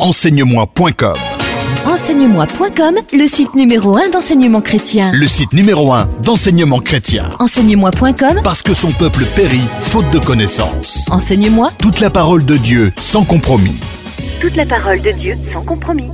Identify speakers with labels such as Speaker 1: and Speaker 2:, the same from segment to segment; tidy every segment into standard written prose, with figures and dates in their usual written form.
Speaker 1: Enseigne-moi.com.
Speaker 2: Enseigne-moi.com, le site numéro 1 d'enseignement chrétien.
Speaker 1: Le site numéro 1 d'enseignement chrétien.
Speaker 2: Enseigne-moi.com,
Speaker 1: Parce que son peuple périt faute de connaissances.
Speaker 2: Enseigne-moi.
Speaker 1: Toute la parole de Dieu sans compromis.
Speaker 2: Toute la parole de Dieu sans compromis.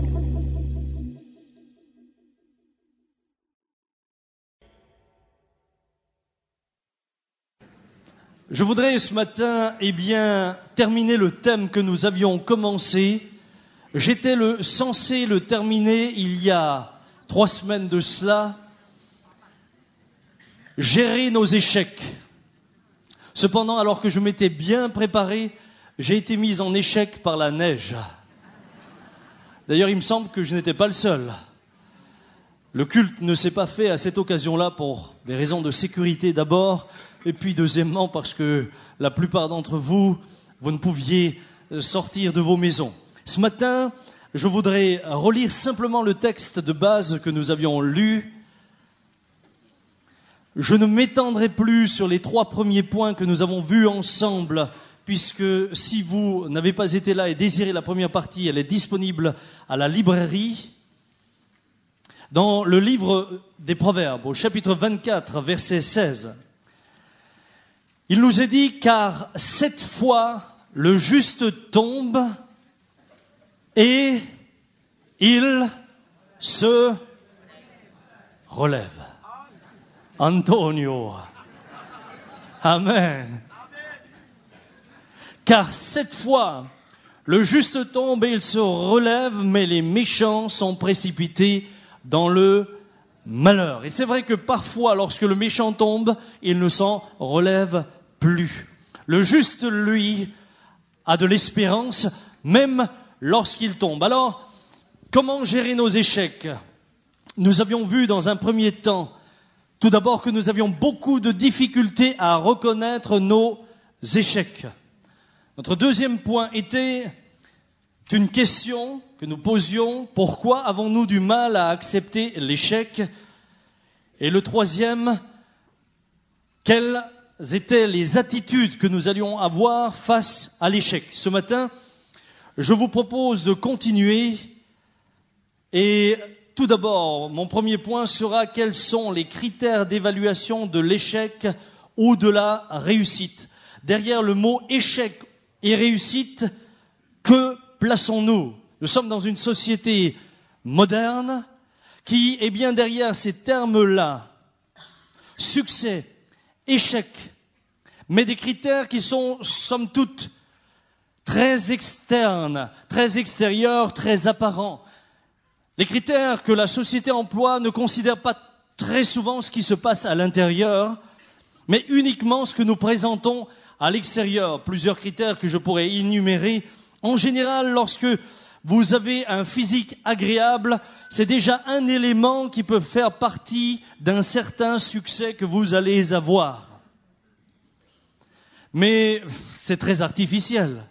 Speaker 3: Je voudrais ce matin, terminer le thème que nous avions commencé. J'étais censé le terminer il y a 3 semaines de cela. Gérer nos échecs. Cependant, alors que je m'étais bien préparé, j'ai été mis en échec par la neige. D'ailleurs, il me semble que je n'étais pas le seul. Le culte ne s'est pas fait à cette occasion-là pour des raisons de sécurité d'abord, et puis deuxièmement parce que la plupart d'entre vous, vous ne pouviez sortir de vos maisons. Ce matin, je voudrais relire simplement le texte de base que nous avions lu. Je ne m'étendrai plus sur les 3 premiers points que nous avons vus ensemble, puisque si vous n'avez pas été là et désirez la première partie, elle est disponible à la librairie. Dans le livre des Proverbes, au chapitre 24, verset 16, il nous est dit « Car 7 fois le juste tombe et il se relève. » Antonio. Amen. Car 7 fois le juste tombe et il se relève, mais les méchants sont précipités dans le malheur. Et c'est vrai que parfois, lorsque le méchant tombe, il ne s'en relève plus. Le juste, lui, a de l'espérance, même lorsqu'il tombe. Alors, comment gérer nos échecs ? Nous avions vu dans un premier temps, tout d'abord, que nous avions beaucoup de difficultés à reconnaître nos échecs. Notre deuxième point était une question que nous posions. Pourquoi avons-nous du mal à accepter l'échec ? Et le troisième, quelles étaient les attitudes que nous allions avoir face à l'échec ? Ce matin, je vous propose de continuer. Et tout d'abord, mon premier point sera quels sont les critères d'évaluation de l'échec ou de la réussite. Derrière le mot échec et réussite, que plaçons-nous ? Nous sommes dans une société moderne qui est bien derrière ces termes-là. Succès, échec, mais des critères qui sont, somme toute, très externes, très extérieurs, très apparents. Les critères que la société emploie ne considèrent pas très souvent ce qui se passe à l'intérieur, mais uniquement ce que nous présentons à l'extérieur. Plusieurs critères que je pourrais énumérer. En général, lorsque vous avez un physique agréable, c'est déjà un élément qui peut faire partie d'un certain succès que vous allez avoir. Mais c'est très artificiel.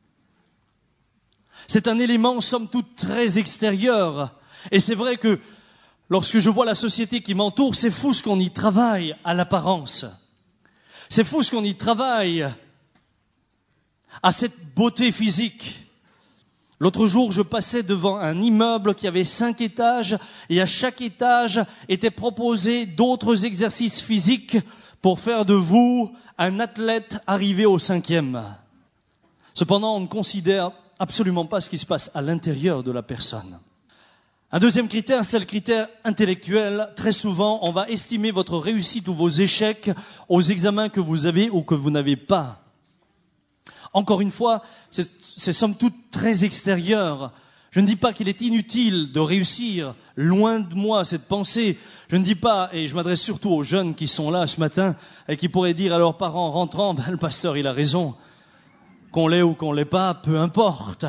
Speaker 3: C'est un élément, somme toute, très extérieur. Et c'est vrai que lorsque je vois la société qui m'entoure, c'est fou ce qu'on y travaille à l'apparence. C'est fou ce qu'on y travaille à cette beauté physique. L'autre jour, je passais devant un immeuble qui avait 5 étages et à chaque étage étaient proposés d'autres exercices physiques pour faire de vous un athlète arrivé au 5e. Cependant, on ne considère absolument pas ce qui se passe à l'intérieur de la personne. Un deuxième critère, c'est le critère intellectuel. Très souvent, on va estimer votre réussite ou vos échecs aux examens que vous avez ou que vous n'avez pas. Encore une fois, c'est somme toute très extérieur. Je ne dis pas qu'il est inutile de réussir, loin de moi cette pensée. Je ne dis pas, et je m'adresse surtout aux jeunes qui sont là ce matin et qui pourraient dire à leurs parents rentrant, le pasteur il a raison, qu'on l'ait ou qu'on l'ait pas, peu importe.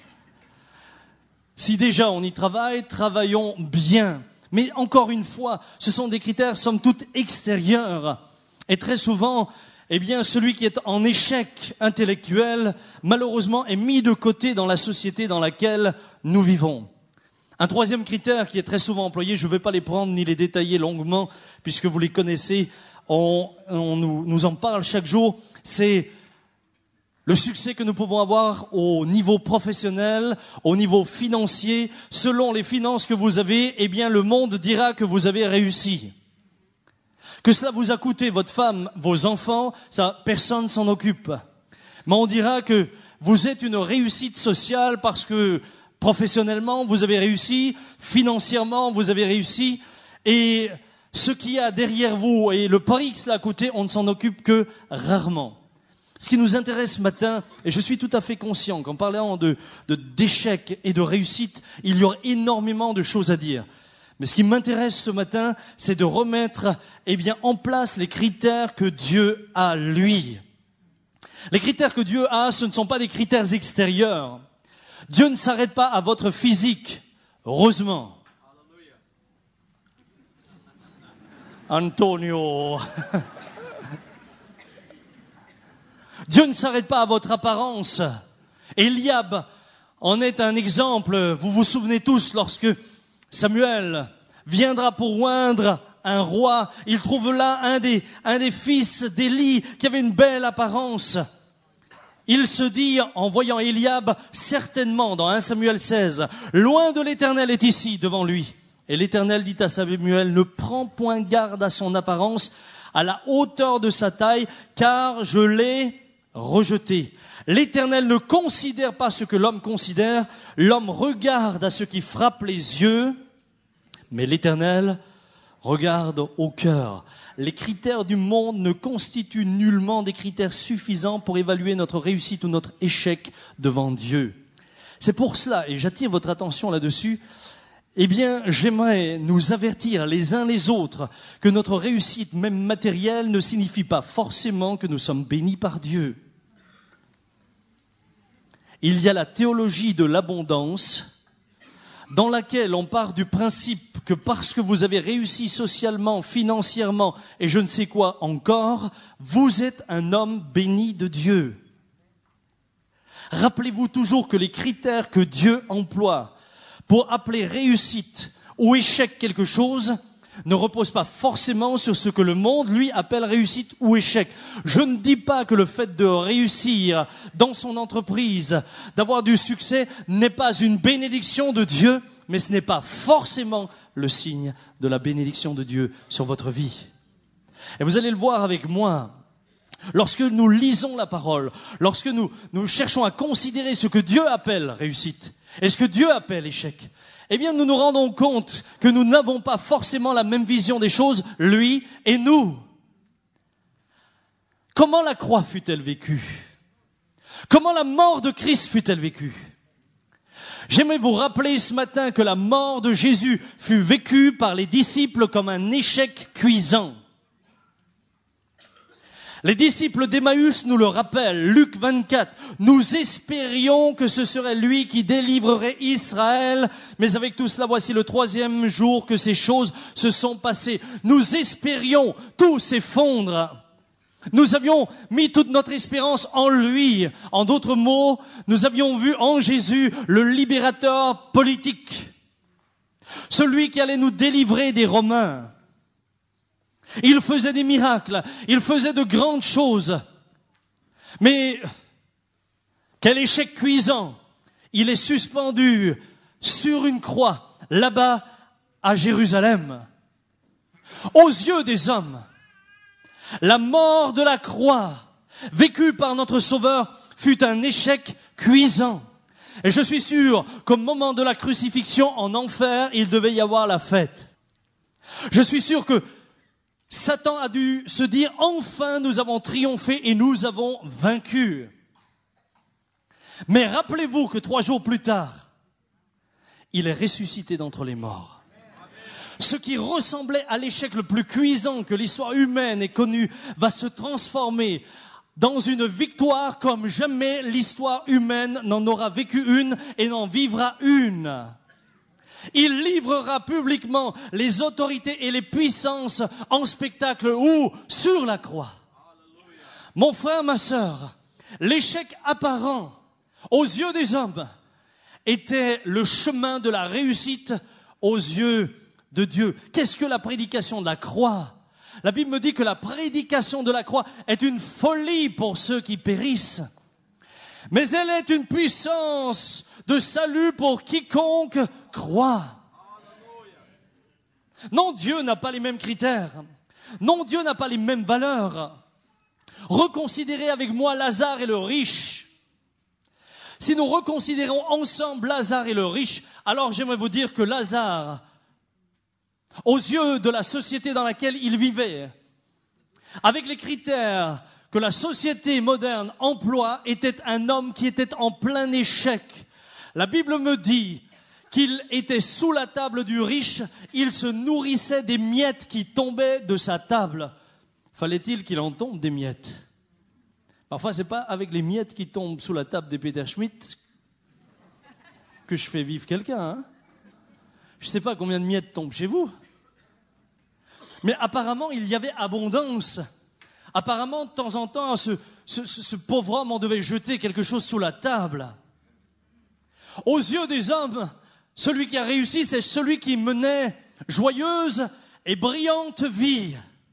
Speaker 3: Si déjà on y travaille, travaillons bien. Mais encore une fois, ce sont des critères somme toute extérieurs. Et très souvent, celui qui est en échec intellectuel, malheureusement, est mis de côté dans la société dans laquelle nous vivons. Un troisième critère qui est très souvent employé, je ne vais pas les prendre ni les détailler longuement, puisque vous les connaissez, on nous en parle chaque jour, c'est le succès que nous pouvons avoir au niveau professionnel, au niveau financier, selon les finances que vous avez, eh bien le monde dira que vous avez réussi. Que cela vous a coûté votre femme, vos enfants, ça personne s'en occupe. Mais on dira que vous êtes une réussite sociale parce que professionnellement vous avez réussi, financièrement vous avez réussi, et ce qu'il y a derrière vous et le prix que cela a coûté, on ne s'en occupe que rarement. Ce qui nous intéresse ce matin, et je suis tout à fait conscient qu'en parlant d'échecs et de réussite, il y aura énormément de choses à dire. Mais ce qui m'intéresse ce matin, c'est de remettre en place les critères que Dieu a, lui. Les critères que Dieu a, ce ne sont pas des critères extérieurs. Dieu ne s'arrête pas à votre physique, heureusement. Antonio. Dieu ne s'arrête pas à votre apparence. Eliab en est un exemple. Vous vous souvenez tous lorsque Samuel viendra pour oindre un roi. Il trouve là un des fils d'Élie qui avait une belle apparence. Il se dit, en voyant Eliab, certainement, dans 1 Samuel 16, « Loin de l'Éternel est ici, devant lui. » Et l'Éternel dit à Samuel, « Ne prends point garde à son apparence, à la hauteur de sa taille, car je l'ai rejeté. L'Éternel ne considère pas ce que l'homme considère, l'homme regarde à ce qui frappe les yeux, mais l'Éternel regarde au cœur. » Les critères du monde ne constituent nullement des critères suffisants pour évaluer notre réussite ou notre échec devant Dieu. C'est pour cela, et j'attire votre attention là-dessus, j'aimerais nous avertir les uns les autres que notre réussite, même matérielle, ne signifie pas forcément que nous sommes bénis par Dieu. Il y a la théologie de l'abondance, dans laquelle on part du principe que parce que vous avez réussi socialement, financièrement et je ne sais quoi encore, vous êtes un homme béni de Dieu. Rappelez-vous toujours que les critères que Dieu emploie pour appeler réussite ou échec quelque chose ne reposent pas forcément sur ce que le monde, lui, appelle réussite ou échec. Je ne dis pas que le fait de réussir dans son entreprise, d'avoir du succès, n'est pas une bénédiction de Dieu, mais ce n'est pas forcément le signe de la bénédiction de Dieu sur votre vie. Et vous allez le voir avec moi. Lorsque nous lisons la parole, lorsque nous cherchons à considérer ce que Dieu appelle réussite et ce que Dieu appelle échec, nous nous rendons compte que nous n'avons pas forcément la même vision des choses, lui et nous. Comment la croix fut-elle vécue? Comment la mort de Christ fut-elle vécue? J'aimerais vous rappeler ce matin que la mort de Jésus fut vécue par les disciples comme un échec cuisant. Les disciples d'Emmaüs nous le rappellent, Luc 24. Nous espérions que ce serait lui qui délivrerait Israël, mais avec tout cela, voici le 3e jour que ces choses se sont passées. Nous espérions, tout s'effondre. Nous avions mis toute notre espérance en lui. En d'autres mots, nous avions vu en Jésus le libérateur politique, celui qui allait nous délivrer des Romains. Il faisait des miracles, il faisait de grandes choses. Mais quel échec cuisant! Il est suspendu sur une croix, là-bas à Jérusalem. Aux yeux des hommes, la mort de la croix, vécue par notre Sauveur, fut un échec cuisant. Et je suis sûr qu'au moment de la crucifixion en enfer, il devait y avoir la fête. Je suis sûr que Satan a dû se dire, enfin nous avons triomphé et nous avons vaincu. Mais rappelez-vous que 3 jours plus tard, il est ressuscité d'entre les morts. Ce qui ressemblait à l'échec le plus cuisant que l'histoire humaine ait connu va se transformer dans une victoire comme jamais l'histoire humaine n'en aura vécu une et n'en vivra une. Il livrera publiquement les autorités et les puissances en spectacle ou sur la croix. Mon frère, ma sœur, l'échec apparent aux yeux des hommes était le chemin de la réussite aux yeux de Dieu. Qu'est-ce que la prédication de la croix? La Bible me dit que la prédication de la croix est une folie pour ceux qui périssent. mais elle est une puissance de salut pour quiconque croit. Non, Dieu n'a pas les mêmes critères. Non, Dieu n'a pas les mêmes valeurs. Reconsidérez avec moi Lazare et le riche. Si nous reconsidérons ensemble Lazare et le riche, alors j'aimerais vous dire que Lazare, aux yeux de la société dans laquelle il vivait, avec les critères que la société moderne emploie, était un homme qui était en plein échec. La Bible me dit qu'il était sous la table du riche, il se nourrissait des miettes qui tombaient de sa table. Fallait-il qu'il en tombe des miettes? Parfois, c'est pas avec les miettes qui tombent sous la table des Peter Schmitt que je fais vivre quelqu'un. Hein? Je sais pas combien de miettes tombent chez vous. Mais apparemment, il y avait abondance. Apparemment, de temps en temps, ce pauvre homme en devait jeter quelque chose sous la table. Aux yeux des hommes, celui qui a réussi, c'est celui qui menait joyeuse et brillante vie.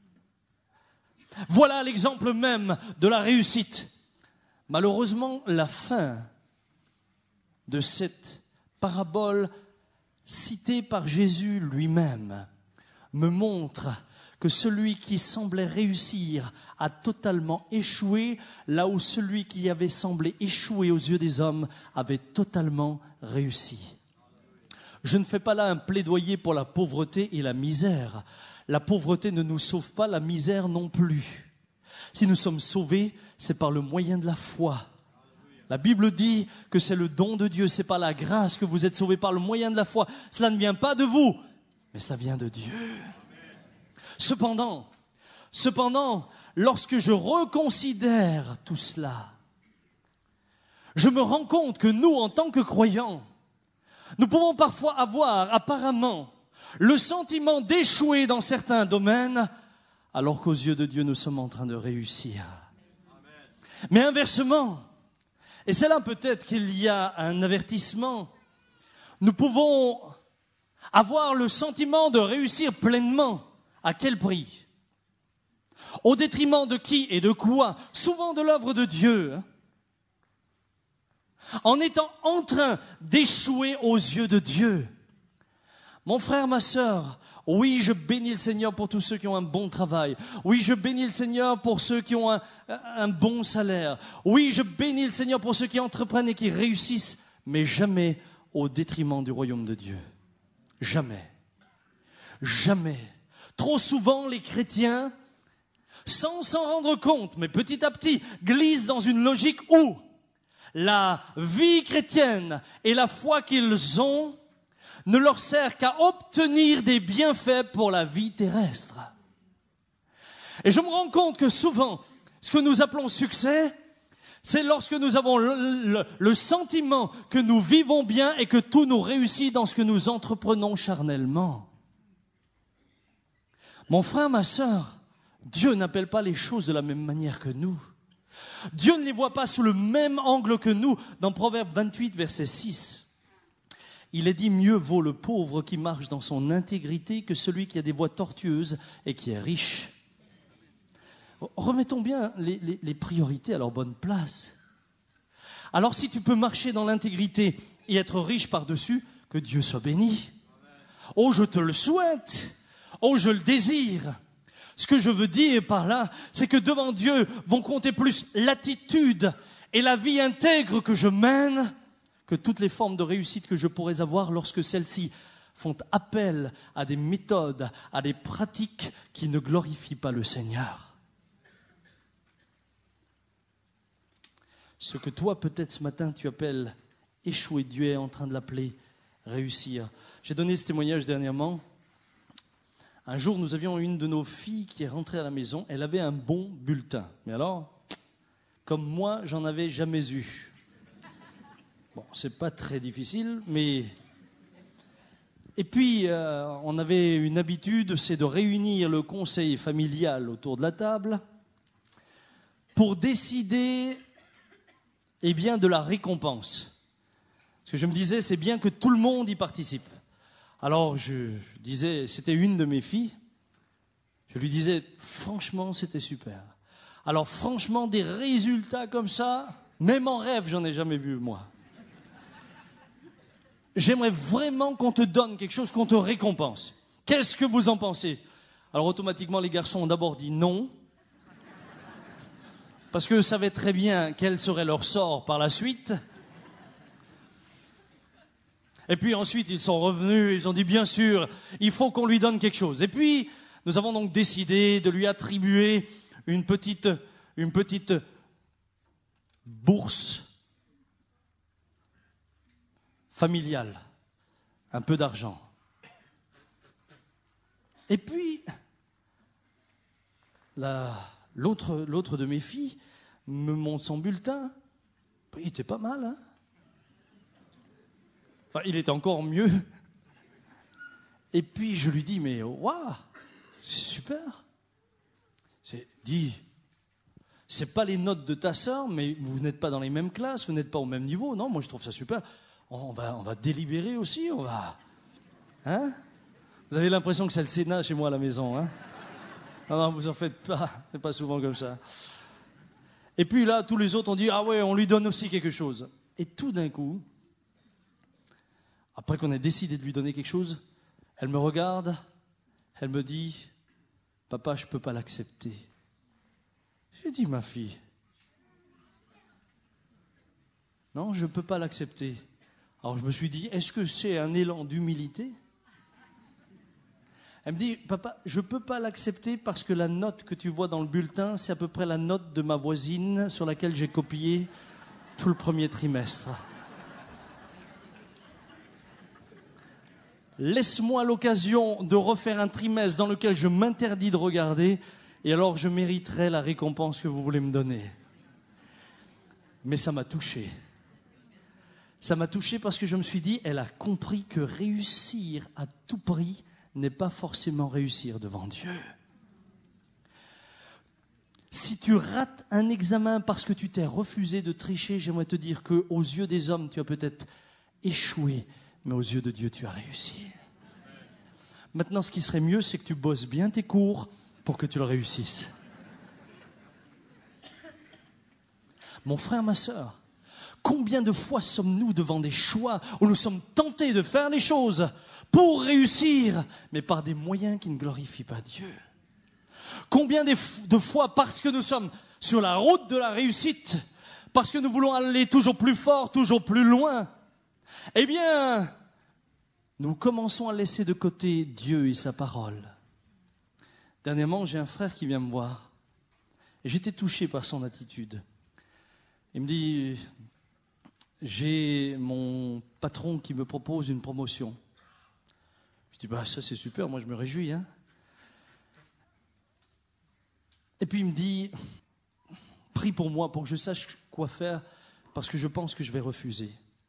Speaker 3: Voilà l'exemple même de la réussite. Malheureusement, la fin de cette parabole citée par Jésus lui-même me montre que celui qui semblait réussir a totalement échoué, là où celui qui avait semblé échouer aux yeux des hommes avait totalement réussi. Je ne fais pas là un plaidoyer pour la pauvreté et la misère. La pauvreté ne nous sauve pas, la misère non plus. Si nous sommes sauvés, c'est par le moyen de la foi. La Bible dit que c'est le don de Dieu, c'est par la grâce que vous êtes sauvés par le moyen de la foi. Cela ne vient pas de vous, mais cela vient de Dieu. Cependant, lorsque je reconsidère tout cela, je me rends compte que nous, en tant que croyants, nous pouvons parfois avoir apparemment le sentiment d'échouer dans certains domaines, alors qu'aux yeux de Dieu, nous sommes en train de réussir. Amen. Mais inversement, et c'est là peut-être qu'il y a un avertissement, nous pouvons avoir le sentiment de réussir pleinement. À quel prix? Au détriment de qui et de quoi? Souvent de l'œuvre de Dieu. En étant en train d'échouer aux yeux de Dieu. Mon frère, ma sœur, oui, je bénis le Seigneur pour tous ceux qui ont un bon travail. Oui, je bénis le Seigneur pour ceux qui ont un bon salaire. Oui, je bénis le Seigneur pour ceux qui entreprennent et qui réussissent, mais jamais au détriment du royaume de Dieu. Jamais. Jamais. Trop souvent, les chrétiens, sans s'en rendre compte, mais petit à petit, glissent dans une logique où la vie chrétienne et la foi qu'ils ont ne leur sert qu'à obtenir des bienfaits pour la vie terrestre. Et je me rends compte que souvent, ce que nous appelons succès, c'est lorsque nous avons le sentiment que nous vivons bien et que tout nous réussit dans ce que nous entreprenons charnellement. Mon frère, ma sœur, Dieu n'appelle pas les choses de la même manière que nous. Dieu ne les voit pas sous le même angle que nous. Dans Proverbe 28, verset 6, il est dit « Mieux vaut le pauvre qui marche dans son intégrité que celui qui a des voies tortueuses et qui est riche. » Remettons bien les priorités à leur bonne place. Alors si tu peux marcher dans l'intégrité et être riche par-dessus, que Dieu soit béni. Oh, je te le souhaite. Oh, je le désire. Ce que je veux dire par là, c'est que devant Dieu vont compter plus l'attitude et la vie intègre que je mène que toutes les formes de réussite que je pourrais avoir lorsque celles-ci font appel à des méthodes, à des pratiques qui ne glorifient pas le Seigneur. Ce que toi, peut-être ce matin, tu appelles échouer, Dieu est en train de l'appeler réussir. J'ai donné ce témoignage dernièrement. Un jour, nous avions une de nos filles qui est rentrée à la maison. Elle avait un bon bulletin. Mais alors, comme moi, j'en avais jamais eu. Bon, c'est pas très difficile, mais... Et puis, on avait une habitude, c'est de réunir le conseil familial autour de la table pour décider, eh bien, de la récompense. Parce que je me disais, c'est bien que tout le monde y participe. Alors, je disais, c'était une de mes filles, je lui disais, franchement, c'était super. Alors, franchement, des résultats comme ça, Même en rêve, j'en ai jamais vu, moi. J'aimerais vraiment qu'on te donne quelque chose, qu'on te récompense. Qu'est-ce que vous en pensez? Alors automatiquement, les garçons ont d'abord dit non, parce qu'eux savaient très bien quel serait leur sort par la suite. Et puis ensuite, ils sont revenus, ils ont dit bien sûr, il faut qu'on lui donne quelque chose. Et puis, nous avons donc décidé de lui attribuer une petite bourse familiale, un peu d'argent. Et puis, l'autre de mes filles me montre son bulletin. Il était pas mal, hein? Enfin, il était encore mieux. Et puis, je lui dis, mais waouh, c'est super. C'est pas les notes de ta sœur, mais vous n'êtes pas dans les mêmes classes, vous n'êtes pas au même niveau. Non, moi, je trouve ça super. On va délibérer aussi, on va... Hein? Vous avez l'impression que c'est le Sénat chez moi à la maison, hein? Non, vous en faites pas, c'est pas souvent comme ça. Et puis là, tous les autres ont dit, ah ouais, on lui donne aussi quelque chose. Et tout d'un coup, après qu'on ait décidé de lui donner quelque chose, elle me regarde, elle me dit, papa, je peux pas l'accepter. J'ai dit, ma fille, non, je peux pas l'accepter. Alors je me suis dit, est-ce que c'est un élan d'humilité? Elle me dit, papa, je ne peux pas l'accepter parce que la note que tu vois dans le bulletin, c'est à peu près la note de ma voisine sur laquelle j'ai copié tout le premier trimestre. Laisse-moi l'occasion de refaire un trimestre dans lequel je m'interdis de regarder et alors je mériterai la récompense que vous voulez me donner. Mais ça m'a touché. Ça m'a touché parce que je me suis dit, elle a compris que réussir à tout prix n'est pas forcément réussir devant Dieu. Si tu rates un examen parce que tu t'es refusé de tricher, j'aimerais te dire qu'aux yeux des hommes, tu as peut-être échoué, mais aux yeux de Dieu, tu as réussi. Maintenant, ce qui serait mieux, c'est que tu bosses bien tes cours pour que tu le réussisses. Mon frère, ma sœur, combien de fois sommes-nous devant des choix où nous sommes tentés de faire les choses pour réussir, mais par des moyens qui ne glorifient pas Dieu? Combien de fois, parce que nous sommes sur la route de la réussite, parce que nous voulons aller toujours plus fort, toujours plus loin, eh bien, nous commençons à laisser de côté Dieu et sa parole. Dernièrement, j'ai un frère qui vient me voir, et j'étais touché par son attitude. Il me dit, j'ai mon patron qui me propose une promotion. Je dis, ça c'est super, moi je me réjouis. Hein. Et puis il me dit, prie pour moi, pour que je sache quoi faire, parce que je pense que je vais refuser.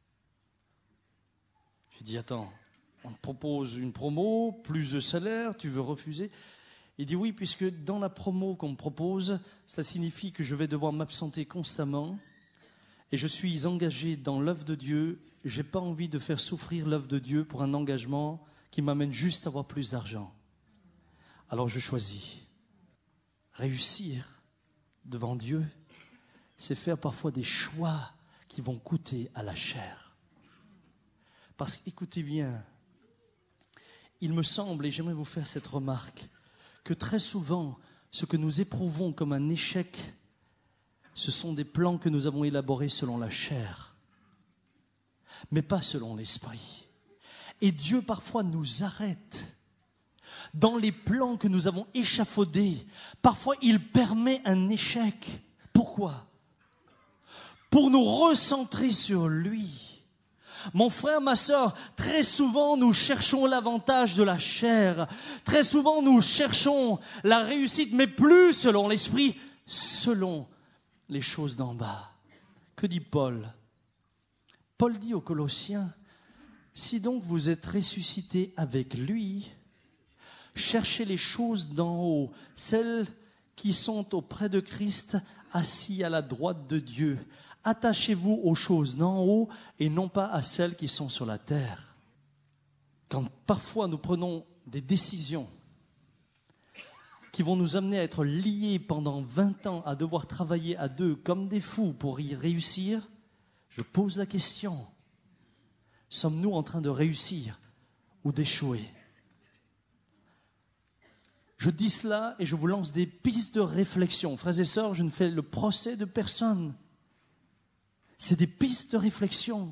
Speaker 3: Je dis, attends, on te propose une promo, plus de salaire, tu veux refuser? Il dit, oui, puisque dans la promo qu'on me propose, ça signifie que je vais devoir m'absenter constamment, et je suis engagé dans l'œuvre de Dieu. Je n'ai pas envie de faire souffrir l'œuvre de Dieu pour un engagement qui m'amène juste à avoir plus d'argent. Alors je choisis. Réussir devant Dieu, c'est faire parfois des choix qui vont coûter à la chair. Parce qu'écoutez bien, il me semble, et j'aimerais vous faire cette remarque, que très souvent, ce que nous éprouvons comme un échec, ce sont des plans que nous avons élaborés selon la chair, mais pas selon l'esprit. Et Dieu parfois nous arrête dans les plans que nous avons échafaudés. Parfois, il permet un échec. Pourquoi? Pour nous recentrer sur lui. Mon frère, ma sœur, très souvent nous cherchons l'avantage de la chair. Très souvent nous cherchons la réussite, mais plus selon l'esprit, selon les choses d'en bas. Que dit Paul? Paul dit aux Colossiens, si donc vous êtes ressuscités avec lui, cherchez les choses d'en haut, celles qui sont auprès de Christ, assis à la droite de Dieu. Attachez-vous aux choses d'en haut et non pas à celles qui sont sur la terre. Quand parfois nous prenons des décisions qui vont nous amener à être liés pendant 20 ans, à devoir travailler à deux comme des fous pour y réussir, je pose la question, sommes-nous en train de réussir ou d'échouer? Je dis cela et je vous lance des pistes de réflexion. Frères et sœurs, je ne fais le procès de personne. C'est des pistes de réflexion.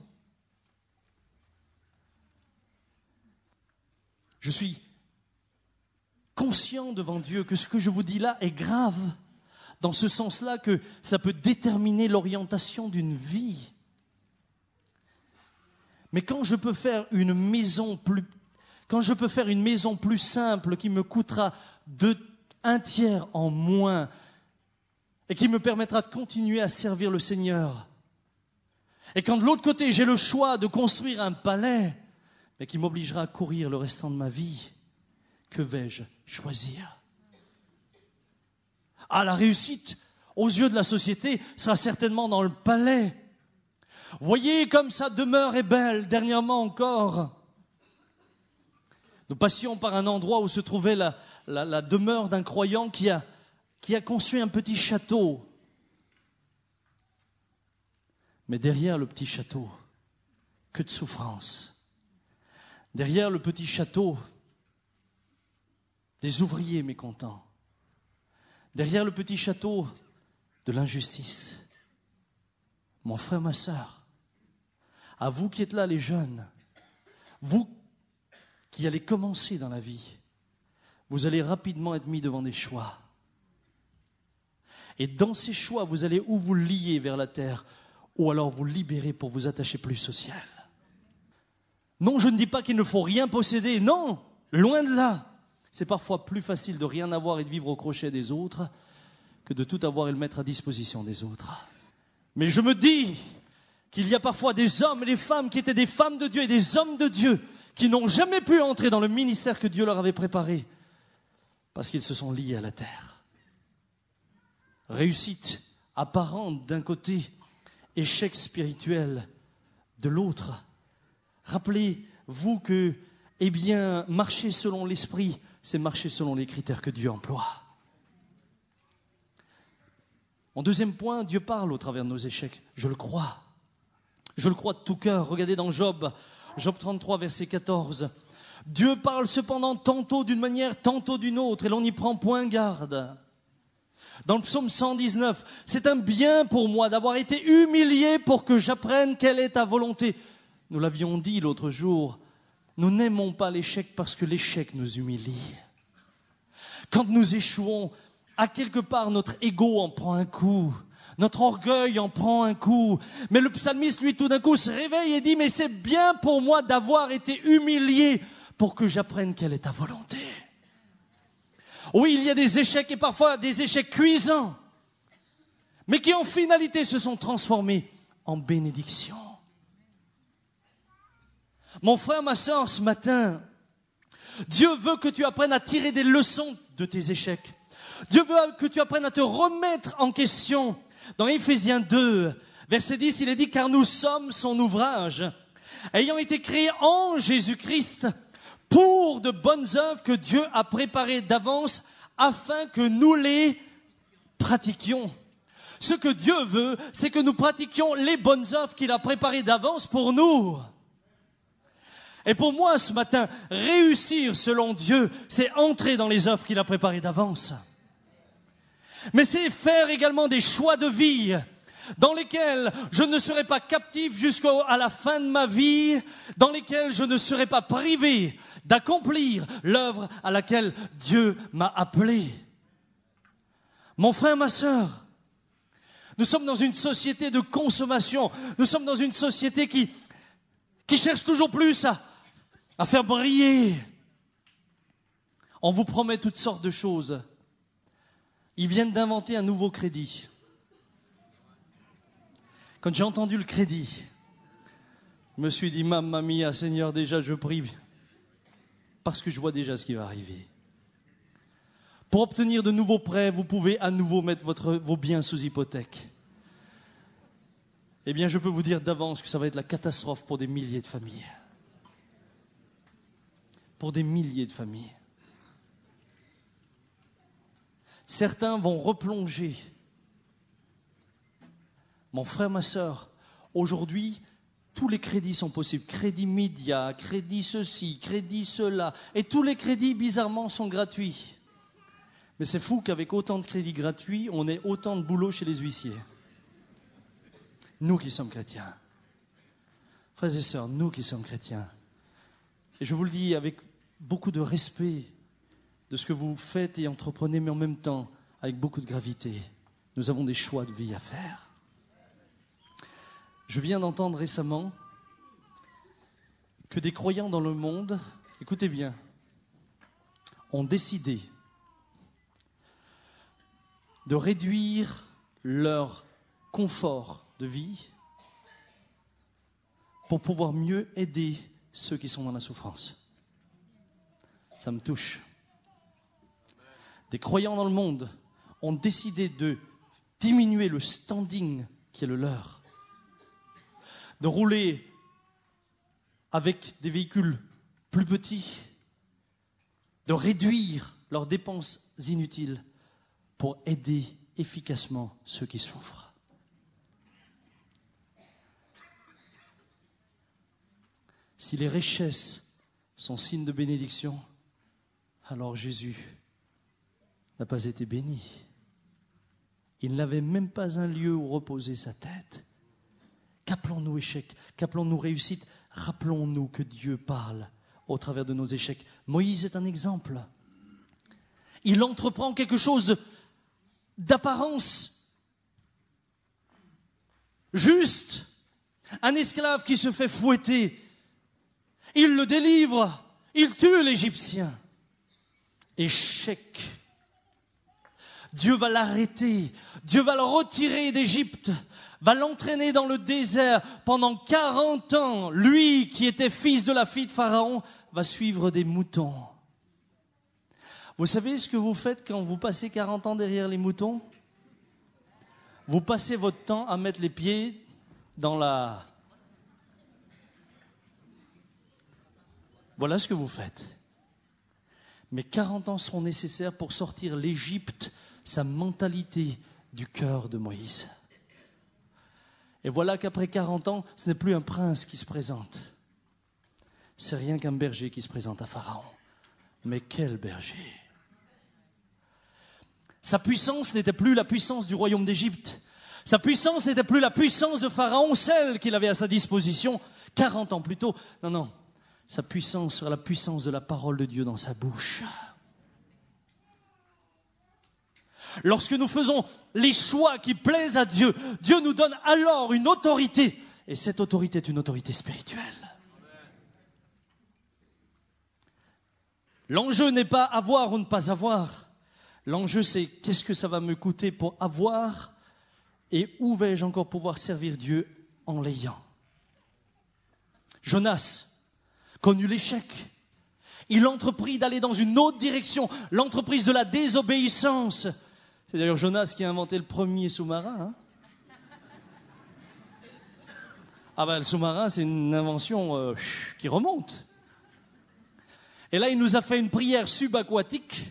Speaker 3: Je suis conscient devant Dieu que ce que je vous dis là est grave, dans ce sens-là que ça peut déterminer l'orientation d'une vie. Mais quand je peux faire une maison plus simple qui me coûtera un tiers en moins et qui me permettra de continuer à servir le Seigneur, et quand de l'autre côté j'ai le choix de construire un palais mais qui m'obligera à courir le restant de ma vie, que vais-je choisir? La réussite, aux yeux de la société, sera certainement dans le palais. Voyez comme sa demeure est belle. Dernièrement encore, nous passions par un endroit où se trouvait la demeure d'un croyant qui a construit un petit château. Mais derrière le petit château, que de souffrance. Derrière le petit château, des ouvriers mécontents. Derrière le petit château, de l'injustice. Mon frère, ma sœur, à vous qui êtes là, les jeunes, vous qui allez commencer dans la vie, vous allez rapidement être mis devant des choix. Et dans ces choix, vous allez ou vous lier vers la terre, ou alors vous libérer pour vous attacher plus au ciel. Non, je ne dis pas qu'il ne faut rien posséder, non, loin de là. C'est parfois plus facile de rien avoir et de vivre au crochet des autres que de tout avoir et le mettre à disposition des autres. Mais je me dis qu'il y a parfois des hommes et des femmes qui étaient des femmes de Dieu et des hommes de Dieu qui n'ont jamais pu entrer dans le ministère que Dieu leur avait préparé parce qu'ils se sont liés à la terre. Réussite apparente d'un côté, échec spirituel de l'autre. Rappelez-vous que, marcher selon l'esprit, c'est marcher selon les critères que Dieu emploie. En deuxième point, Dieu parle au travers de nos échecs. Je le crois. Je le crois de tout cœur. Regardez dans Job 33, verset 14. Dieu parle cependant tantôt d'une manière, tantôt d'une autre, et l'on n'y prend point garde. Dans le psaume 119, c'est un bien pour moi d'avoir été humilié pour que j'apprenne quelle est ta volonté. Nous l'avions dit l'autre jour, nous n'aimons pas l'échec parce que l'échec nous humilie. Quand nous échouons, à quelque part notre ego en prend un coup, notre orgueil en prend un coup. Mais le psalmiste, lui, tout d'un coup se réveille et dit, mais c'est bien pour moi d'avoir été humilié pour que j'apprenne quelle est ta volonté. Oui, il y a des échecs et parfois des échecs cuisants, mais qui en finalité se sont transformés en bénédictions. Mon frère, ma sœur, ce matin, Dieu veut que tu apprennes à tirer des leçons de tes échecs. Dieu veut que tu apprennes à te remettre en question. Dans Éphésiens 2, verset 10, il est dit « Car nous sommes son ouvrage, ayant été créés en Jésus-Christ pour de bonnes œuvres que Dieu a préparées d'avance afin que nous les pratiquions. » Ce que Dieu veut, c'est que nous pratiquions les bonnes œuvres qu'il a préparées d'avance pour nous. Et pour moi, ce matin, réussir selon Dieu, c'est entrer dans les œuvres qu'il a préparées d'avance. Mais c'est faire également des choix de vie dans lesquels je ne serai pas captif jusqu'à la fin de ma vie, dans lesquels je ne serai pas privé d'accomplir l'œuvre à laquelle Dieu m'a appelé. Mon frère, ma sœur, nous sommes dans une société de consommation. Nous sommes dans une société qui cherche toujours plus à faire briller. On vous promet toutes sortes de choses. Ils viennent d'inventer un nouveau crédit. Quand j'ai entendu le crédit, je me suis dit, Mamma mia, Seigneur, déjà je prie, parce que je vois déjà ce qui va arriver. Pour obtenir de nouveaux prêts, vous pouvez à nouveau mettre vos biens sous hypothèque. Eh bien, je peux vous dire d'avance que ça va être la catastrophe pour des milliers de familles. Pour des milliers de familles. Certains vont replonger. Mon frère, ma sœur, aujourd'hui, tous les crédits sont possibles. Crédit média, crédit ceci, crédit cela. Et tous les crédits, bizarrement, sont gratuits. Mais c'est fou qu'avec autant de crédits gratuits, on ait autant de boulot chez les huissiers. Nous qui sommes chrétiens. Frères et sœurs, nous qui sommes chrétiens. Et je vous le dis avec beaucoup de respect de ce que vous faites et entreprenez, mais en même temps, avec beaucoup de gravité. Nous avons des choix de vie à faire. Je viens d'entendre récemment que des croyants dans le monde, écoutez bien, ont décidé de réduire leur confort de vie pour pouvoir mieux aider ceux qui sont dans la souffrance. Ça me touche. Des croyants dans le monde ont décidé de diminuer le standing qui est le leur, de rouler avec des véhicules plus petits, de réduire leurs dépenses inutiles pour aider efficacement ceux qui souffrent. Si les richesses sont signes de bénédiction, alors Jésus n'a pas été béni. Il n'avait même pas un lieu où reposer sa tête. Qu'appelons-nous échec? Qu'appelons-nous réussite? Rappelons-nous que Dieu parle au travers de nos échecs. Moïse est un exemple. Il entreprend quelque chose d'apparence juste. Un esclave qui se fait fouetter. Il le délivre. Il tue l'Égyptien. Échec. Dieu va l'arrêter. Dieu va le retirer d'Égypte. Va l'entraîner dans le désert pendant 40 ans. Lui, qui était fils de la fille de Pharaon, va suivre des moutons. Vous savez ce que vous faites quand vous passez 40 ans derrière les moutons? Vous passez votre temps à mettre les pieds dans la... Voilà ce que vous faites. Mais 40 ans seront nécessaires pour sortir l'Égypte, sa mentalité du cœur de Moïse. Et voilà qu'après 40 ans, ce n'est plus un prince qui se présente. C'est rien qu'un berger qui se présente à Pharaon. Mais quel berger! Sa puissance n'était plus la puissance du royaume d'Égypte. Sa puissance n'était plus la puissance de Pharaon, celle qu'il avait à sa disposition 40 ans plus tôt. Non, non. Sa puissance sera la puissance de la parole de Dieu dans sa bouche. Lorsque nous faisons les choix qui plaisent à Dieu, Dieu nous donne alors une autorité. Et cette autorité est une autorité spirituelle. L'enjeu n'est pas avoir ou ne pas avoir. L'enjeu, c'est qu'est-ce que ça va me coûter pour avoir et où vais-je encore pouvoir servir Dieu en l'ayant. Jonas connut l'échec. Il entreprit d'aller dans une autre direction, l'entreprise de la désobéissance. C'est d'ailleurs Jonas qui a inventé le premier sous-marin. Hein? Ah ben le sous-marin, c'est une invention qui remonte. Et là, il nous a fait une prière subaquatique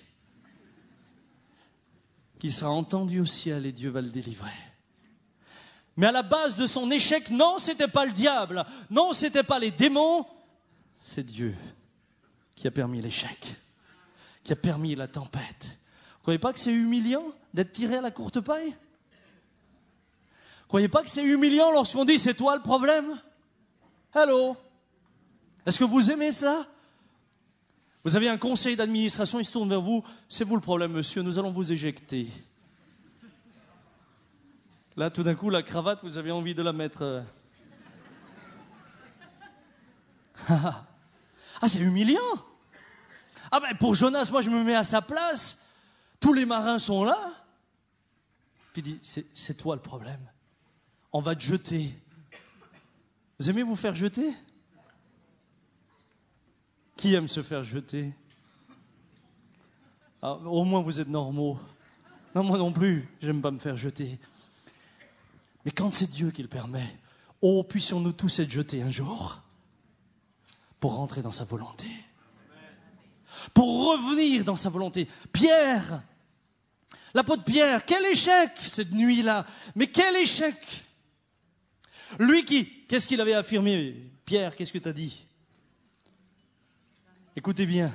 Speaker 3: qui sera entendue au ciel et Dieu va le délivrer. Mais à la base de son échec, non, c'était pas le diable, non, c'était pas les démons, c'est Dieu qui a permis l'échec, qui a permis la tempête. Vous croyez pas que c'est humiliant d'être tiré à la courte paille? Vous croyez pas que c'est humiliant lorsqu'on dit c'est toi le problème? Hello? Est-ce que vous aimez ça? Vous avez un conseil d'administration, il se tourne vers vous, c'est vous le problème monsieur, nous allons vous éjecter. Là tout d'un coup la cravate, vous avez envie de la mettre. Ah c'est humiliant. Ah ben pour Jonas, moi je me mets à sa place, tous les marins sont là. Puis il dit, c'est toi le problème. On va te jeter. Vous aimez vous faire jeter? Qui aime se faire jeter? Ah, au moins vous êtes normaux. Non, moi non plus, j'aime pas me faire jeter. Mais quand c'est Dieu qui le permet, oh, puissions-nous tous être jetés un jour pour rentrer dans sa volonté. Pour revenir dans sa volonté. Pierre, L'apôtre Pierre, quel échec cette nuit-là. Mais quel échec. Lui qu'est-ce qu'il avait affirmé? Pierre, qu'est-ce que tu as dit? Écoutez bien.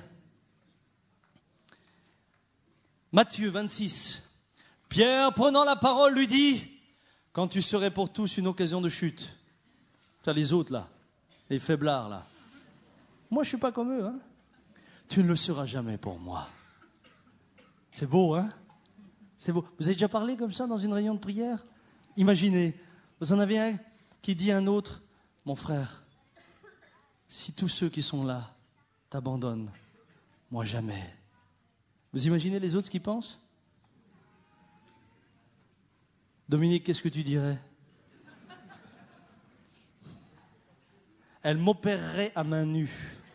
Speaker 3: Matthieu 26. Pierre, prenant la parole, lui dit, quand tu serais pour tous une occasion de chute. Tu as les autres là, les faiblards là. Moi, je ne suis pas comme eux. Hein. Tu ne le seras jamais pour moi. C'est beau, hein? C'est beau. Vous avez déjà parlé comme ça dans une réunion de prière? Imaginez, vous en avez un qui dit à un autre, mon frère, si tous ceux qui sont là t'abandonnent, moi jamais. Vous imaginez les autres qui pensent? Dominique, qu'est-ce que tu dirais? Elle m'opérerait à main nue,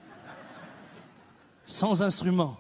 Speaker 3: sans instrument.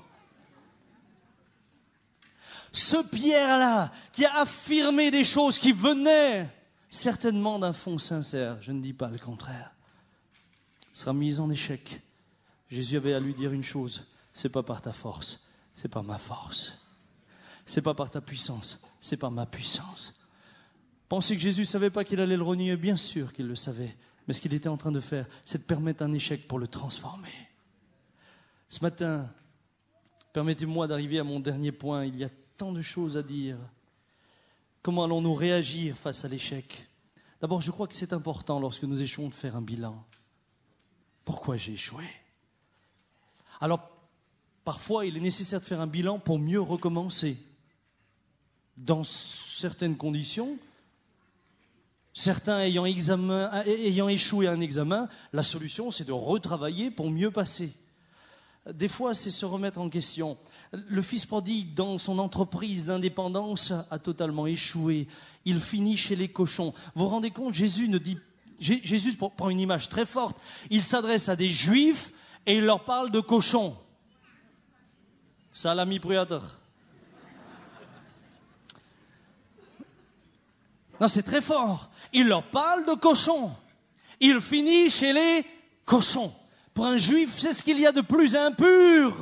Speaker 3: Ce Pierre-là, qui a affirmé des choses qui venaient certainement d'un fond sincère, je ne dis pas le contraire, sera mis en échec. Jésus avait à lui dire une chose, c'est pas par ta force, c'est pas ma force. C'est pas par ta puissance, c'est par ma puissance. Pensez que Jésus ne savait pas qu'il allait le renier? Bien sûr qu'il le savait. Mais ce qu'il était en train de faire, c'est de permettre un échec pour le transformer. Ce matin, permettez-moi d'arriver à mon dernier point. Il y a tant de choses à dire. Comment allons-nous réagir face à l'échec? D'abord, je crois que c'est important lorsque nous échouons de faire un bilan. Pourquoi j'ai échoué? Alors, parfois, il est nécessaire de faire un bilan pour mieux recommencer. Dans certaines conditions, certains ayant échoué à un examen, la solution, c'est de retravailler pour mieux passer. Des fois, c'est se remettre en question. Le fils prodigue, dans son entreprise d'indépendance, a totalement échoué. Il finit chez les cochons. Vous vous rendez compte, Jésus prend une image très forte. Il s'adresse à des Juifs et il leur parle de cochons. Salami priateur. Non, c'est très fort. Il leur parle de cochons. Il finit chez les cochons. Pour un juif, c'est ce qu'il y a de plus impur.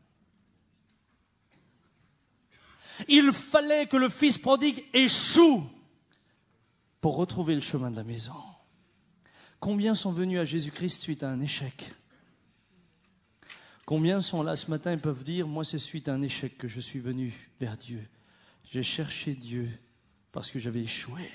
Speaker 3: Il fallait que le fils prodigue échoue pour retrouver le chemin de la maison. Combien sont venus à Jésus-Christ suite à un échec? Combien sont là ce matin et peuvent dire, moi c'est suite à un échec que je suis venu vers Dieu. J'ai cherché Dieu parce que j'avais échoué.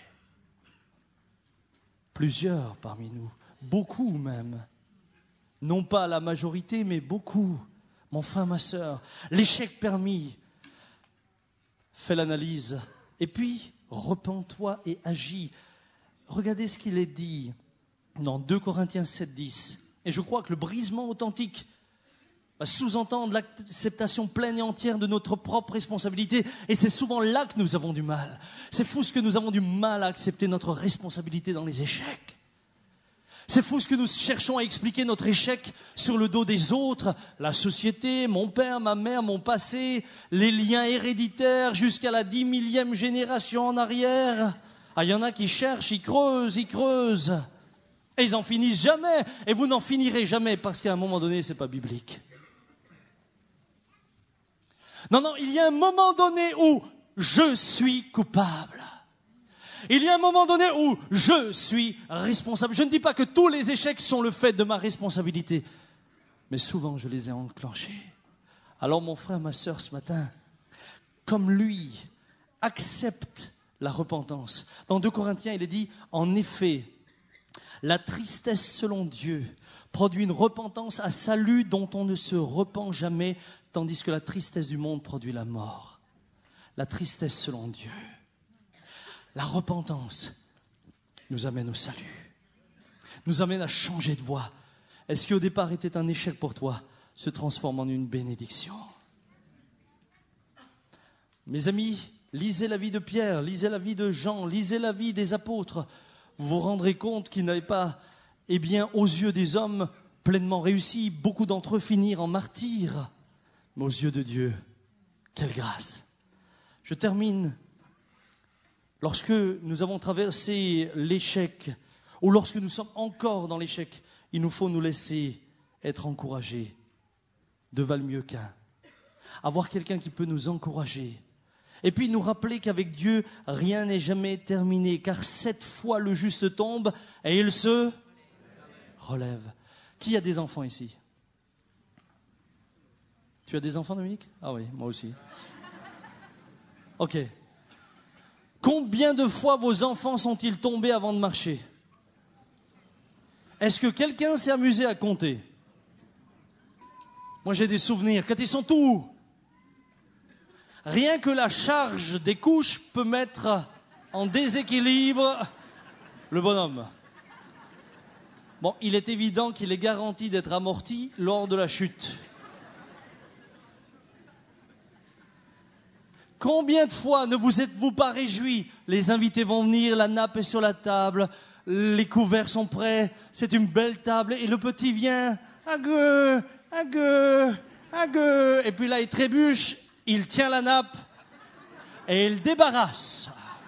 Speaker 3: Plusieurs parmi nous, beaucoup même. Non pas la majorité, mais beaucoup. Mon frère, ma sœur, l'échec permis. Fais l'analyse. Et puis, repens-toi et agis. Regardez ce qu'il est dit dans 2 Corinthiens 7, 10. Et je crois que le brisement authentique va sous-entendre l'acceptation pleine et entière de notre propre responsabilité. Et c'est souvent là que nous avons du mal. C'est fou ce que nous avons du mal à accepter notre responsabilité dans les échecs. C'est fou ce que nous cherchons à expliquer notre échec sur le dos des autres, la société, mon père, ma mère, mon passé, les liens héréditaires jusqu'à la 10 000e génération en arrière. Ah, il y en a qui cherchent, ils creusent. Et ils n'en finissent jamais. Et vous n'en finirez jamais parce qu'à un moment donné, ce n'est pas biblique. Non, il y a un moment donné où je suis coupable. Il y a un moment donné où je suis responsable. Je ne dis pas que tous les échecs sont le fait de ma responsabilité, mais souvent je les ai enclenchés. Alors mon frère, ma sœur, ce matin, comme lui, accepte la repentance. Dans 2 Corinthiens, il est dit, en effet, la tristesse selon Dieu produit une repentance à salut dont on ne se repent jamais, tandis que la tristesse du monde produit la mort. La tristesse selon Dieu. La repentance nous amène au salut, nous amène à changer de voie. Et ce qui au départ était un échec pour toi se transforme en une bénédiction. Mes amis, lisez la vie de Pierre, lisez la vie de Jean, lisez la vie des apôtres. Vous vous rendrez compte qu'ils n'avaient pas, aux yeux des hommes, pleinement réussi. Beaucoup d'entre eux finirent en martyrs. Mais aux yeux de Dieu, quelle grâce. Je termine. Lorsque nous avons traversé l'échec, ou lorsque nous sommes encore dans l'échec, il nous faut nous laisser être encouragés. Deux valent mieux qu'un. Avoir quelqu'un qui peut nous encourager Et puis nous rappeler qu'avec Dieu, rien n'est jamais terminé, car 7 fois le juste tombe et il se relève. Qui a des enfants ici? Tu as des enfants, Dominique? Ah oui, moi aussi. Ok. Combien de fois vos enfants sont-ils tombés avant de marcher? Est-ce que quelqu'un s'est amusé à compter? Moi, j'ai des souvenirs. Quand ils sont tout, rien que la charge des couches peut mettre en déséquilibre le bonhomme. Bon, il est évident qu'il est garanti d'être amorti lors de la chute. Combien de fois ne vous êtes-vous pas réjouis? Les invités vont venir, la nappe est sur la table, les couverts sont prêts, c'est une belle table, et le petit vient, agueux, agueux, agueux, et puis là il trébuche, il tient la nappe, et il débarrasse.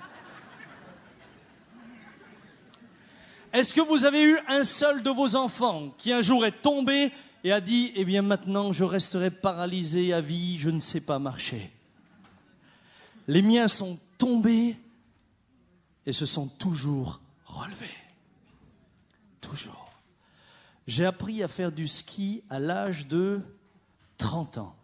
Speaker 3: Est-ce que vous avez eu un seul de vos enfants qui un jour est tombé et a dit, eh bien maintenant je resterai paralysé à vie, je ne sais pas marcher? Les miens sont tombés et se sont toujours relevés. Toujours. J'ai appris à faire du ski à l'âge de 30 ans.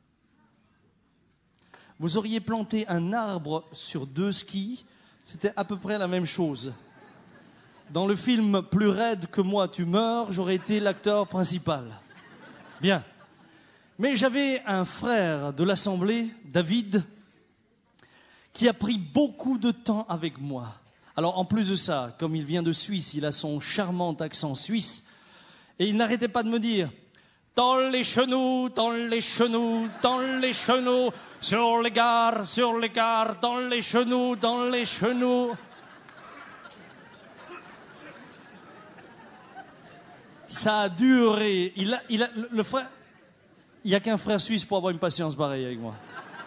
Speaker 3: Vous auriez planté un arbre sur 2 skis, c'était à peu près la même chose. Dans le film « Plus raide que moi, tu meurs », j'aurais été l'acteur principal. Bien. Mais j'avais un frère de l'Assemblée, David, qui a pris beaucoup de temps avec moi. Alors en plus de ça, comme il vient de Suisse, il a son charmant accent suisse, et il n'arrêtait pas de me dire « Dans les genoux, dans les genoux, dans les genoux, sur les gares, dans les genoux, dans les genoux. » Ça a duré. Le frère, il n'y a qu'un frère suisse pour avoir une patience pareille avec moi.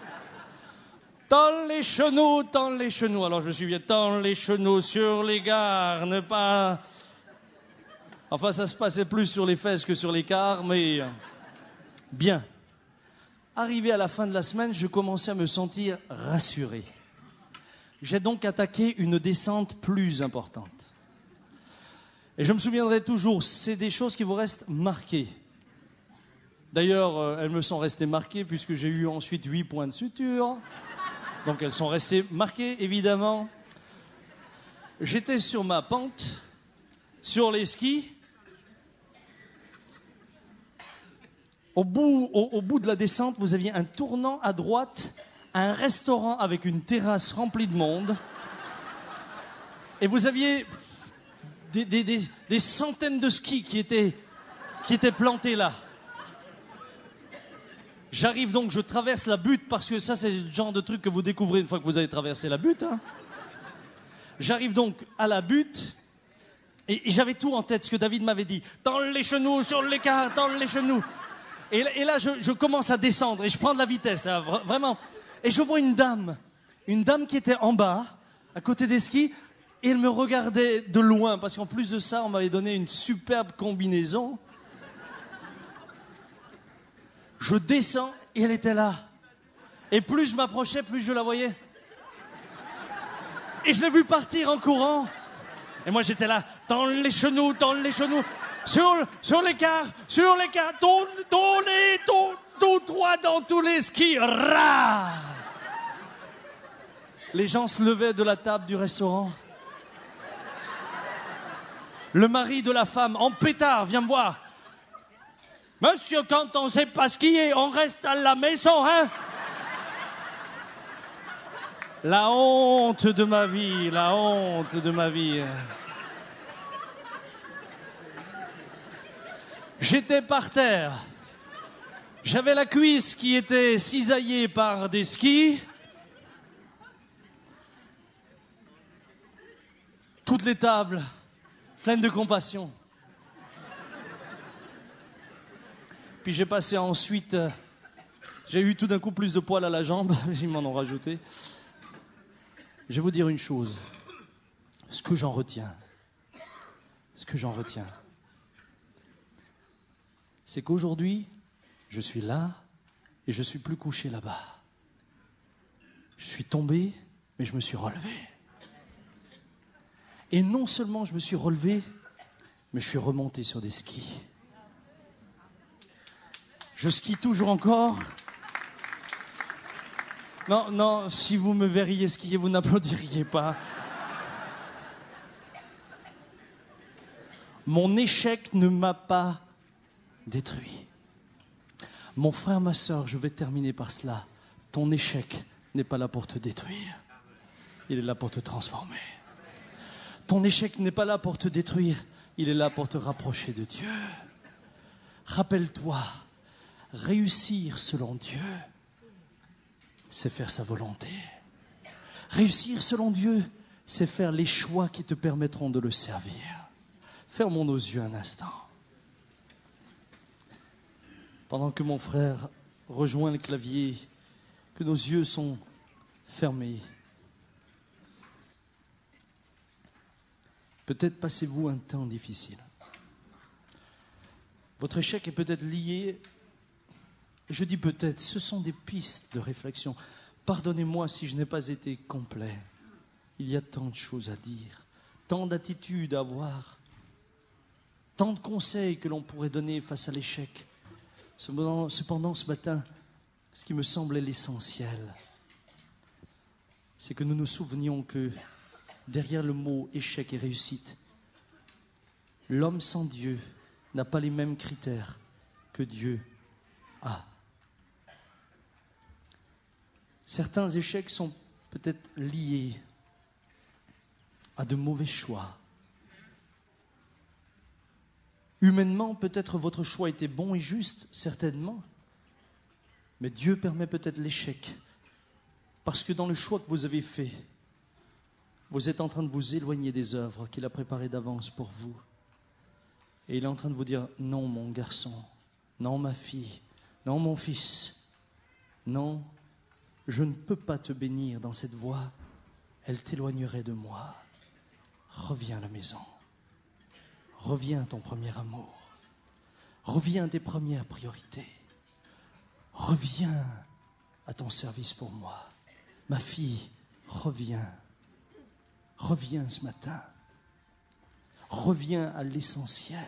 Speaker 3: Dans les genoux, dans les genoux. Alors je me suis dit, dans les genoux, sur les gares, ne pas... Enfin, ça se passait plus sur les fesses que sur les cars, mais... Bien. Arrivé à la fin de la semaine, je commençais à me sentir rassuré. J'ai donc attaqué une descente plus importante. Et je me souviendrai toujours, c'est des choses qui vous restent marquées. D'ailleurs, elles me sont restées marquées puisque j'ai eu ensuite 8 points de suture. Donc elles sont restées marquées, évidemment. J'étais sur ma pente, sur les skis. Au bout de la descente, vous aviez un tournant à droite, un restaurant avec une terrasse remplie de monde. Et vous aviez des centaines de skis qui étaient plantés là. J'arrive donc, je traverse la butte, parce que ça, c'est le genre de truc que vous découvrez une fois que vous avez traversé la butte. Hein. J'arrive donc à la butte, et j'avais tout en tête, ce que David m'avait dit. Dans les genoux, sur l'écart, dans les genoux. Et là, je commence à descendre, et je prends de la vitesse, hein, vraiment. Et je vois une dame qui était en bas, à côté des skis, et elle me regardait de loin, parce qu'en plus de ça, on m'avait donné une superbe combinaison. Je descends et elle était là. Et plus je m'approchais, plus je la voyais. Et je l'ai vue partir en courant. Et moi j'étais là, dans les genoux, sur l'écart, tout droit dans tous les skis. Rah! Les gens se levaient de la table du restaurant. Le mari de la femme, en pétard, vient me voir. Monsieur, quand on ne sait pas skier, on reste à la maison, hein? La honte de ma vie, la honte de ma vie. J'étais par terre. J'avais la cuisse qui était cisaillée par des skis. Toutes les tables pleines de compassion. Puis j'ai passé ensuite... j'ai eu tout d'un coup plus de poils à la jambe. Ils m'en ont rajouté. Je vais vous dire une chose. Ce que j'en retiens, c'est qu'aujourd'hui, je suis là et je suis plus couché là-bas. Je suis tombé, mais je me suis relevé. Et non seulement je me suis relevé, mais je suis remonté sur des skis. Je skie toujours encore. Non, si vous me verriez skier, vous n'applaudiriez pas. Mon échec ne m'a pas détruit. Mon frère, ma sœur, je vais terminer par cela. Ton échec n'est pas là pour te détruire. Il est là pour te transformer. Ton échec n'est pas là pour te détruire. Il est là pour te rapprocher de Dieu. Rappelle-toi, réussir selon Dieu, c'est faire sa volonté. Réussir selon Dieu, c'est faire les choix qui te permettront de le servir. Fermons nos yeux un instant. Pendant que mon frère rejoint le clavier, que nos yeux sont fermés, peut-être passez-vous un temps difficile. Votre échec est peut-être lié, et je dis peut-être, ce sont des pistes de réflexion. Pardonnez-moi si je n'ai pas été complet. Il y a tant de choses à dire, tant d'attitudes à avoir, tant de conseils que l'on pourrait donner face à l'échec. Cependant, ce matin, ce qui me semblait l'essentiel, c'est que nous nous souvenions que derrière le mot échec et réussite, l'homme sans Dieu n'a pas les mêmes critères que Dieu a. Certains échecs sont peut-être liés à de mauvais choix. Humainement, peut-être votre choix était bon et juste, certainement. Mais Dieu permet peut-être l'échec. Parce que dans le choix que vous avez fait, vous êtes en train de vous éloigner des œuvres qu'il a préparées d'avance pour vous. Et il est en train de vous dire, non mon garçon, non ma fille, non mon fils, non, je ne peux pas te bénir dans cette voie, elle t'éloignerait de moi. Reviens à la maison. Reviens à ton premier amour. Reviens à tes premières priorités. Reviens à ton service pour moi. Ma fille, reviens. Reviens ce matin. Reviens à l'essentiel.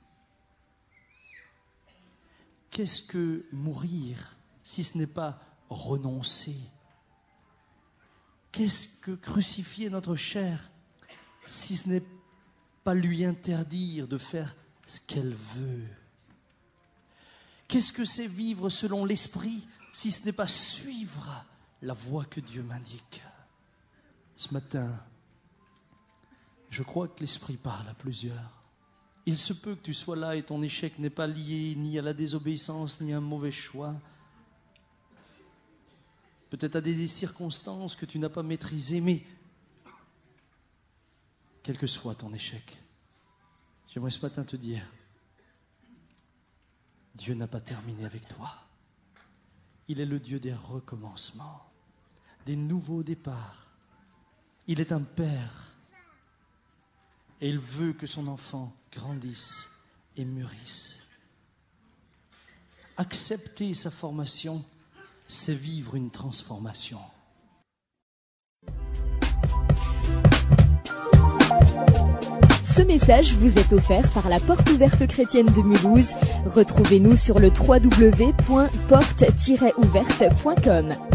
Speaker 3: Qu'est-ce que mourir si ce n'est pas renoncer? Qu'est-ce que crucifier notre chair si ce n'est pas lui interdire de faire ce qu'elle veut? Qu'est-ce que c'est vivre selon l'esprit si ce n'est pas suivre la voie que Dieu m'indique? Ce matin, je crois que l'esprit parle à plusieurs. Il se peut que tu sois là et ton échec n'est pas lié ni à la désobéissance ni à un mauvais choix. Peut-être à des circonstances que tu n'as pas maîtrisées, mais quel que soit ton échec, j'aimerais ce matin te dire, Dieu n'a pas terminé avec toi. Il est le Dieu des recommencements, des nouveaux départs. Il est un père et il veut que son enfant grandisse et mûrisse. Accepter sa formation, c'est vivre une transformation.
Speaker 2: Ce message vous est offert par la Porte Ouverte Chrétienne de Mulhouse. Retrouvez-nous sur le www.porte-ouverte.com.